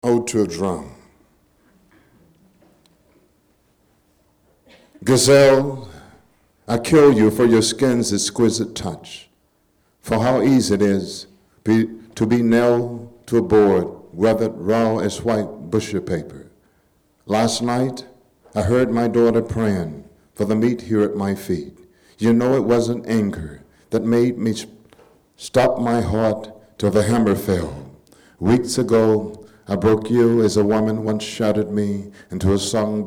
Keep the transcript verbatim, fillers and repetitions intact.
Ode to a Drum. Gazelle, I kill you for your skin's exquisite touch, for how easy it is be, to be nailed to a board, weathered raw as white butcher paper. Last night, I heard my daughter praying for the meat here at my feet. You know it wasn't anger that made me stop my heart till the hammer fell. Weeks ago, I broke you as a woman once shouted me into a song